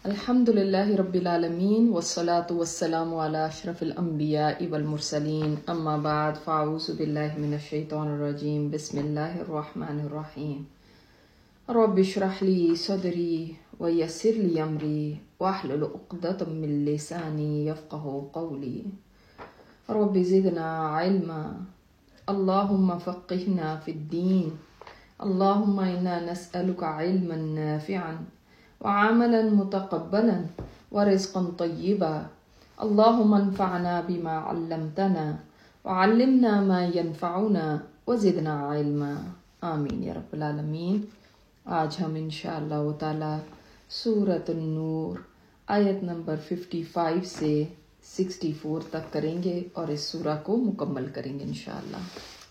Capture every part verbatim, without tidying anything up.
الحمد للہ رب العالمین والصلاة والسلام علی اشرف الانبیاء والمرسلین اما بعد فاعوذ باللہ من الشیطان الرجیم بسم اللہ الرحمن الرحیم رب اشرح لی صدری ویسر لی امری واحلل عقدۃ من لسانی یفقہوا قولی رب زدنا علما اللہم فقہنا فی الدین اللہم انا نسألک علما نافعا وعملا متقبلا ورزقا طیبا اللہم انفعنا بما علمتنا وعلمنا ما ينفعنا وزدنا علما آمین یا رب العالمین۔ آج ہم انشاءاللہ تعالی سورۃ النور آیت نمبر پچپن سے چوالیس تک کریں گے اور اس سورہ کو مکمل کریں گے انشاءاللہ۔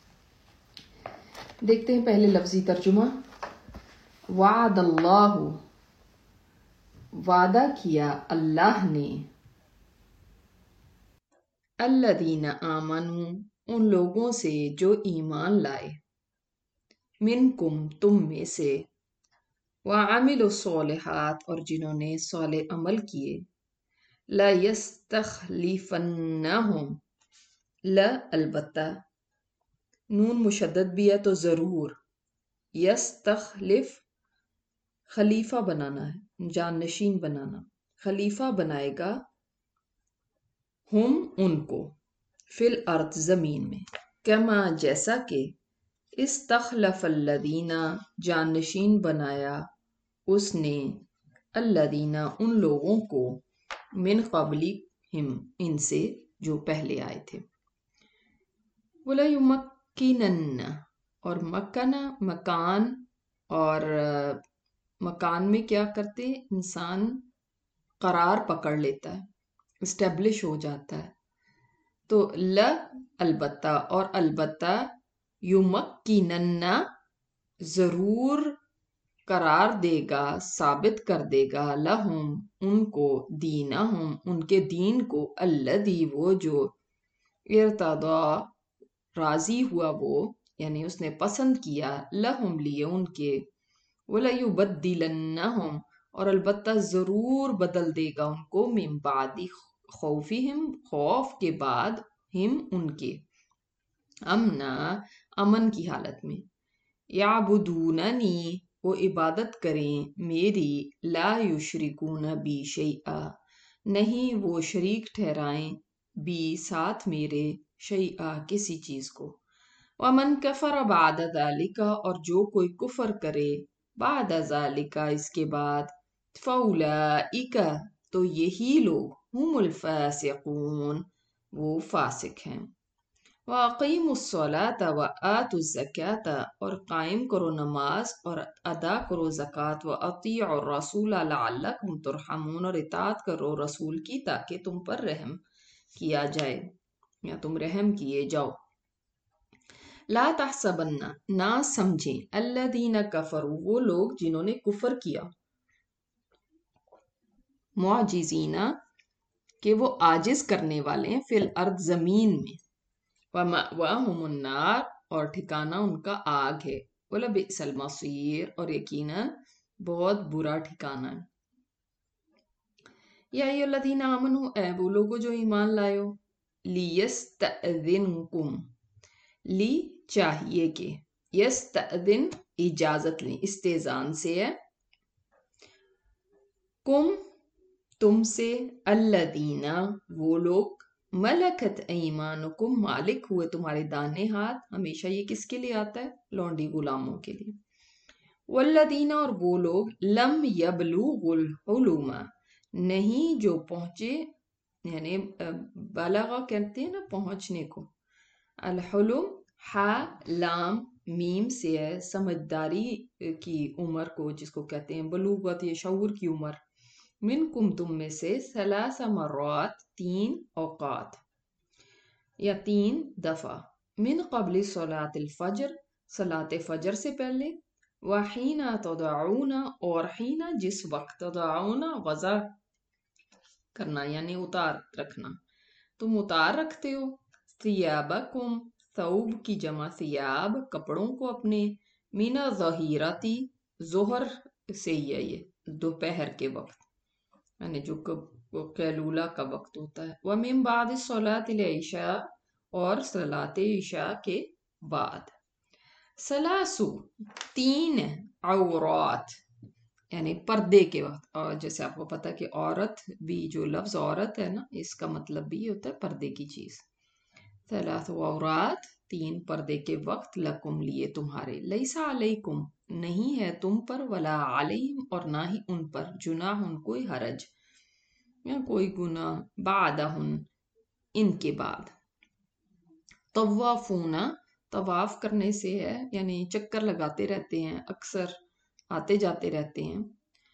دیکھتے ہیں پہلے لفظی ترجمہ۔ وعد اللہ، وعدہ کیا اللہ نے، الذین آمنوا، ان لوگوں سے جو ایمان لائے، منکم تم میں سے، وعملوا الصالحات اور جنہوں نے صالح عمل کیے، لَيَسْتَخْلِفَنَّهُمْ، ل البتہ، نون مشدد بھی ہے تو ضرور، یستخلف خلیفہ بنانا ہے، جانشین بنانا، خلیفہ بنائے گا، ہم ان کو، فی الارض زمین میں، کما جیسا کہ استخلف الذین جانشین بنایا اس نے، الذین ان لوگوں کو، من قبلہم ان سے جو پہلے آئے تھے، وَلَيُمَكِّنَنَّ اور مکنا مکان، اور مکان میں کیا کرتے انسان قرار پکڑ لیتا ہے، اسٹیبلش ہو جاتا ہے، تو ل البتہ اور البتہ، یمکنن ضرور قرار دے گا، ثابت کر دے گا، لہم ان کو، دینہم ان کے دین کو، الذی وہ جو، ارتضی راضی ہوا وہ، یعنی اس نے پسند کیا، لہم لیے ان کے، وَلَيُبَدِّلَنَّهُمْ اور البتہ ضرور بدل دے گا ان کو، من بعد خوفہم خوف کے بعد، ہم ان کے، امنا امن کی حالت میں، یعبدوننی وہ عبادت کریں میری، لا یشرکون بی شیئا نہیں وہ شریک ٹھہرائیں، بی ساتھ میرے، شیئا کسی چیز کو، ومن کفر بعد ذالک اور جو کوئی کفر کرے، بعد ذالک اس کے بعد، فاولئک تو یہی لوگ، ہم الفاسقون وہ فاسق ہیں، وَأَقِیمُوا الصَّلَاةَ وَآتُوا الزَّکَاةَ اور قائم کرو نماز اور ادا کرو زکوٰۃ، وَأَطِیعُوا الرَّسُولَ لَعَلَّکُمْ تُرْحَمُونَ اور اطاعت کرو رسول کی تاکہ تم پر رحم کیا جائے یا تم رحم کیے جاؤ، لا تحسبن نہ سمجھیں، الذین کفروا وہ لوگ جنہوں نے کفر کیا، معجزین کہ وہ عاجز کرنے والے ہیں، فی الارض زمین میں، ومأواہم النار اور ٹھکانہ ان کا آگ ہے، ولبئس المصیر اور یقیناً بہت برا ٹھکانہ ہے۔ یا ایھا الذین آمنوا اے وہ لوگو جو ایمان لائے ہو، لیستأذنکم لی چاہیے کہ، یستأذن اجازت لیں، استئذان سے ہے، کم تم سے، الذین وہ لوگ، ملکت ایمانکم مالک ہوئے تمہارے دانے ہاتھ، ہمیشہ یہ کس کے لیے آتا ہے؟ لونڈی غلاموں کے لیے، والذین اور وہ لوگ، لم یبلغوا الحلم نہیں جو پہنچے، یعنی بلغ کہتے ہیں نا پہنچنے کو، الحلم ہا لام میم سے ہے، سمجھداری کی عمر کو جس کو کہتے ہیں، بلوغت یہ شعور کی عمر، منکم تم میں سے، ثلاث مرات تین اوقات یا تین دفعہ، من قبل صلاۃ الفجر صلاۃ فجر سے پہلے، وحین تدعون اور حین جس وقت، تدعون وضع کرنا یعنی اتار رکھنا، تم اتار رکھتے ہو، ثیابکم ثوب کی جمع ثیاب کپڑوں کو اپنے، مینا ظہیراتی ظہر سے ہی ہے یہ دوپہر کے وقت، یعنی جو قیلولہ کا وقت ہوتا ہے. وَمِن بَعْدِ الصَّلَاةِ الْعِشَاءِ اور صلاۃ عشاء کے بعد. سلاسو تین عورات یعنی پردے کے وقت. اور جیسے آپ کو پتا کہ عورت بھی جو لفظ عورت ہے نا اس کا مطلب بھی ہوتا ہے پردے کی چیز. ثلاث عورات تین پردے کے وقت لکم لیے تمہارے. لیسا علیکم نہیں ہے تم پر ولا علیہم اور نہ ہی ان پر جناح کوئی حرج یا کوئی گناہ بعدہن ان کے بعد. طوافون طواف کرنے سے ہے یعنی چکر لگاتے رہتے ہیں اکثر آتے جاتے رہتے ہیں.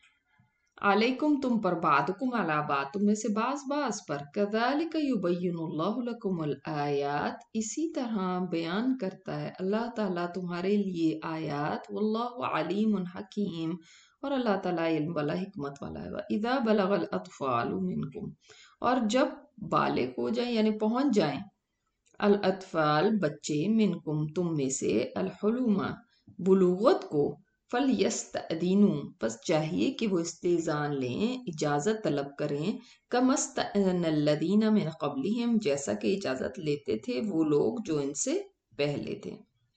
علیکم تم پر بعضکم علی بعض تم میں سے بعض بعض پر. کذالک یبین اللہ لکم الآیات اسی طرح بیان کرتا ہے اللہ تعالیٰ تمہارے لیے آیات. واللہ علیم حکیم اور اللہ تعالیٰ علم والا حکمت والا ہے. اذا بلغ الاطفال منکم اور جب بالغ ہو جائیں یعنی پہنچ جائیں الاطفال بچے منکم تم میں سے الحلم بلوغت کو فَلْيَسْتَأْذِنُوا پس چاہیے کہ وہ استئذان لیں اجازت طلب کریں. كَمَا اسْتَأْذَنَ الَّذِينَ مِنْ قَبْلِهِمْ جیسا کہ اجازت لیتے تھے وہ لوگ جو ان سے پہلے تھے.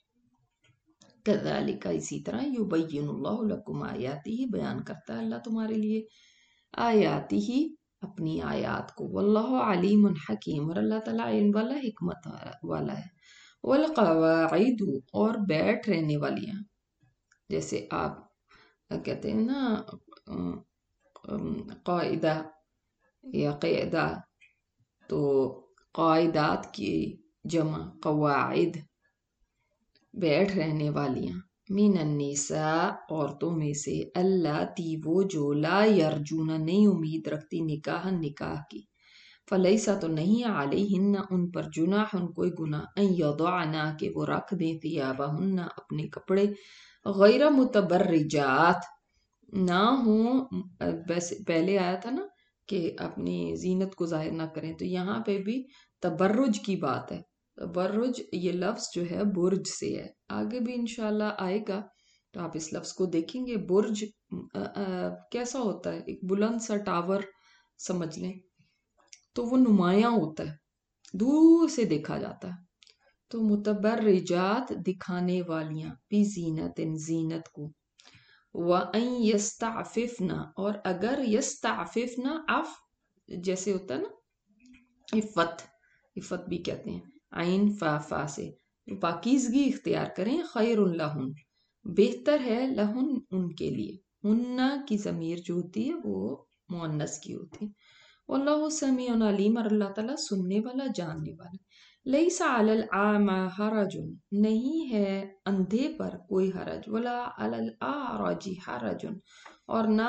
كَذَلِكَ اسی طرح يُبَيِّنُ اللَّهُ لَكُمْ آيَاتِهِ بیان کرتا ہے اللہ تمہارے لیے آیاتِهِ اپنی آیات کو. واللہ علیم حکیم اور اللہ تعالیٰ علم والا حکمت والا ہے. والقواعد اور بیٹھ رہنے والیاں جیسے آپ کہتے ہیں نا قاعدہ یا قاعدہ تو قاعدات کی جمع قواعد بیٹھ رہنے والیاں. من النساء عورتوں میں سے اللاتی وہ جو لا یرجون نہیں امید رکھتی نکاح نکاح کی. فلیسا تو نہیں علیہن ان پر جناح کوئی گناہ ان یضعنا کہ وہ رکھ دیں ثیابہن اپنے کپڑے غیر متبرجات نہ ہوں. پہلے آیا تھا نا کہ اپنی زینت کو ظاہر نہ کریں تو یہاں پہ بھی تبرج کی بات ہے. تبرج یہ لفظ جو ہے برج سے ہے آگے بھی انشاءاللہ آئے گا تو آپ اس لفظ کو دیکھیں گے. برج کیسا ہوتا ہے ایک بلند سا ٹاور سمجھ لیں تو وہ نمایاں ہوتا ہے دور سے دیکھا جاتا ہے. تو متبرجات دکھانے والیاں بھی زینت زینت کو. وَأَن يَسْتَعْفِفْنَ اور اگر يَسْتَعْفِفْنَ عف جیسے ہوتا ہے نا عفت عفت بھی کہتے ہیں عین فا فا سے پاکیزگی اختیار کریں. خیر لہن بہتر ہے لہن ان کے لیے. ہنہ کی ضمیر جو ہوتی ہے وہ مؤنث کی ہوتی ہے. واللہ سمیع علیم اور اللہ تعالیٰ سننے والا جاننے والا. لیس علی الاعمى حرج نہیں ہے اندھے پر کوئی حرج. ولا علی الاعرج حرج اور نہ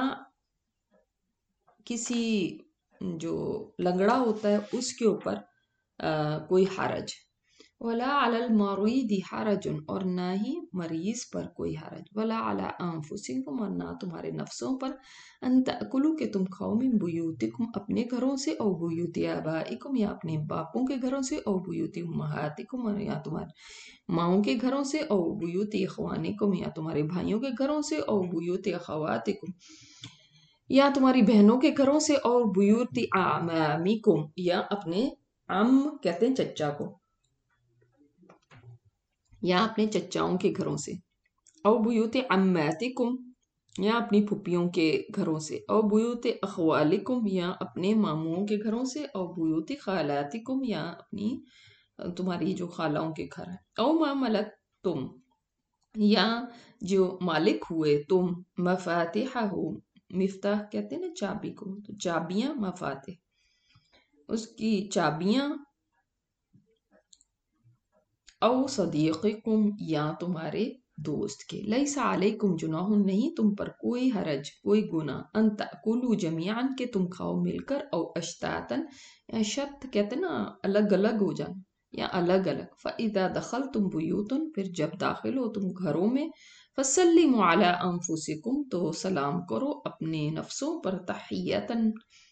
کسی جو لنگڑا ہوتا ہے اس کے اوپر آ, کوئی حرج. ولا علی المریض حرج اور نہ ہی مریض پر کوئی حرج. ولا علی انفسکم اور نہ تمہارے نفسوں پر ان تأکلوا کہ تم کھاؤ من بیوتکم اپنے گھروں سے او بیوت آبائکم یا اپنے باپوں کے گھروں سے او بیوت امہاتکم اور یا تمہارے ماؤں کے گھروں سے او بیوت اخوانکم یا تمہارے بھائیوں کے گھروں سے او بیوت اخواتکم یا تمہاری بہنوں کے گھروں سے او بیوت اعمامکم یا اپنے عم کہتے ہیں چچا کو یا اپنے چچاؤں کے گھروں سے. او بیوت عماتکم یا اپنی پھپھیوں کے گھروں سے. او بیوت اخوالکم یا اپنے ماموں کے گھروں سے. او بیوت خالاتکم یا اپنی تمہاری جو خالوں کے گھر ہیں. او ما ملکتم یا جو مالک ہوئے تم مفاتحہ مفتاح کہتے ہیں نا چابی کو تو چابیاں مفاتح اس کی چابیاں. او صدیقکم یا تمہارے دوست کے. لیس علیکم جناح نہیں تم پر کوئی حرج کوئی گناہ ان تأکلوا جمیعا کہ تم کھاؤ مل کر. او اشتاتا شت کہتے نا الگ الگ ہو جانا یا الگ الگ. فَإِذَا دَخَلْتُمْ بُيُوتًا پھر جب داخل ہو تم گھروں میں. فَسَلِّمُوا عَلَىٰ أَنفُسِكُمْ تو سلام کرو اپنے نفسوں پر. تحیّتاً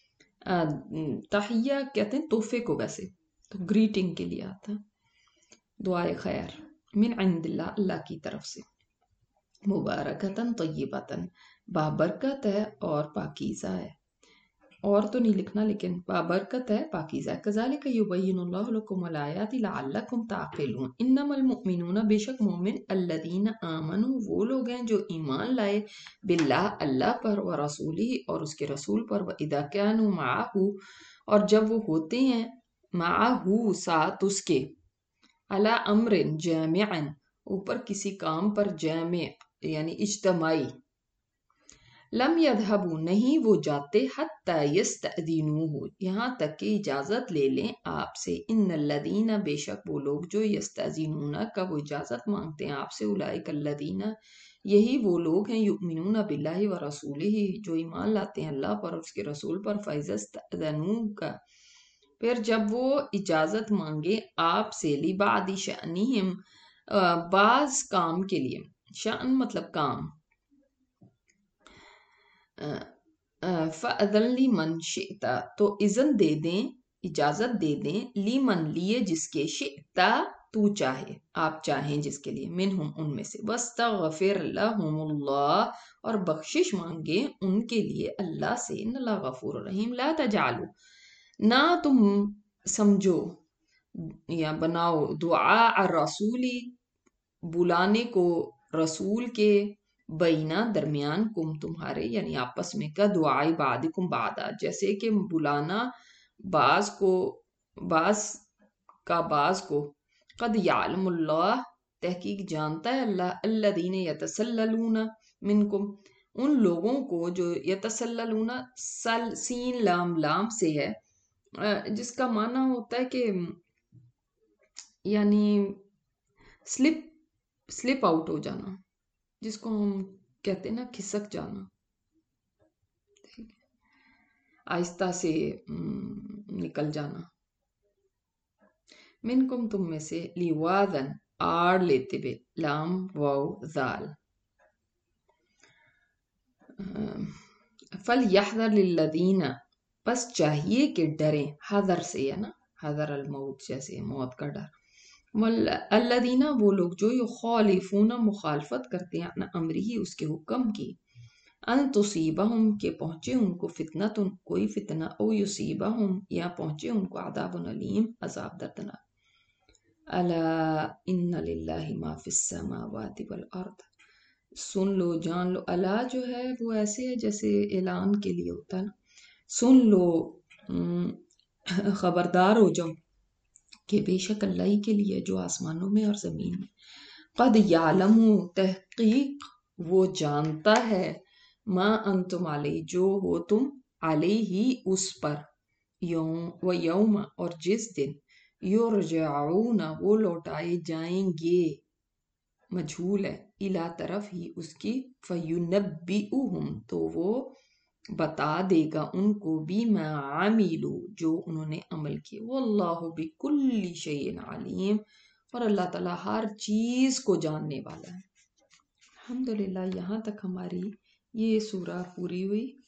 تحیہ کہتے ہیں تحفے کو ویسے تو گریٹنگ کے لیے آتا ہے دعائے خیر. من عند اللہ اللہ کی طرف سے. مبارکتاً طیبتاً بابرکت ہے اور پاکیزہ ہے. اور تو نہیں لکھنا لیکن بابرکت ہے، پاکیزہ ہے۔ کذالک یبین اللہ لکم الآیات لعلکم تعقلون، انما المؤمنون، بے شک مومن، الذین آمنوا وہ لوگ ہیں جو ایمان لائے، باللہ اللہ پر، ورسولہ اور اس کے رسول پر، واذا کانوا معہ اور جب وہ ہوتے ہیں معہ ساتھ اس کے، علی امر جامع اوپر کسی کام پر، جامع یعنی اجتماعی، لم یذهبوا نہیں وہ جاتے، حتی یستأذنوہ یہاں تک کہ اجازت لے لیں آپ سے، ان الذین بے شک وہ لوگ جو یستأذنون کا وہ اجازت مانگتے ہیں آپ سے، اولئک الذین یہی وہ لوگ ہیں، یؤمنون باللہ ورسولہ جو ایمان لاتے ہیں اللہ پر اور اس کے رسول پر، فإذا استأذنوک پھر جب وہ اجازت مانگے آپ سے، لبعض شأنہم بعض کام کے لیے، شأن مطلب کام، فَأَذَن لِمَن شِئْتَ تو اذن دے دیں، اجازت دے دیں، لیمن لیے جس کے، شئتا تو چاہے، آپ چاہیں جس کے لیے، منہم ان میں سے، وَاسْتَغْفِرْ لَهُمُ اللَّهُ اور بخشش مانگے ان کے لیے اللہ سے، ان اللہ غفور رحیم، لا تجعلوا نہ تم سمجھو یا بناؤ، دعاء الرسولی بلانے کو رسول کے، بینہ درمیان کم تمہارے یعنی آپس میں، کا دعائی بعضکم بعضا جیسے کہ بلانا بعض کو بعض کا بعض کو، قد یعلم اللہ تحقیق جانتا ہے اللہ، الذین یتسللون منکم ان لوگوں کو جو، یتسللون سل سین لام لام سے ہے، جس کا معنی ہوتا ہے کہ یعنی سلپ سلپ آؤٹ ہو جانا، جس کو ہم کہتے ہیں نا کھسک جانا، آہستہ سے نکل جانا، منکم تم میں سے، لیوادن آڑ لیتے ہوئے، لام واو ذال، فَلْيَحْذَرِ الَّذِينَ بس چاہیے کہ ڈریں، حذر سے ہے نا، حذر الموت جیسے موت کا ڈر، الذین وہ لوگ جو یخالفون مخالفت کرتے ہیں اپنا امری ہی اس کے حکم کی، ان تصیبہم کہ پہنچے ان کو فتنۃ کوئی فتنہ، او یصیبہم یا پہنچے ان کو عذاب علیم عذاب دردناک، الا ان للہ ما فی السماوات والارض سن لو جان لو، الا جو ہے وہ ایسے ہے جیسے اعلان کے لیے ہوتا ہے نا، سن لو خبردار ہو جاؤ کہ بے شک اللہ ہی کے لیے جو آسمانوں میں اور زمین میں، قد یعلم تحقیق وہ جانتا ہے، ما انتم علیہ جو ہو تم، علیہ اس پر، یوم و یوم اور جس دن، یرجعون وہ لوٹائے جائیں گے، مجھول ہے، الا طرف ہی اس کی، فینبئہم تو وہ بتا دے گا ان کو، بما عملوا جو انہوں نے عمل کیے، واللہ بکل شیء علیم اور اللہ تعالیٰ ہر چیز کو جاننے والا ہے۔ الحمدللہ یہاں تک ہماری یہ سورہ پوری ہوئی۔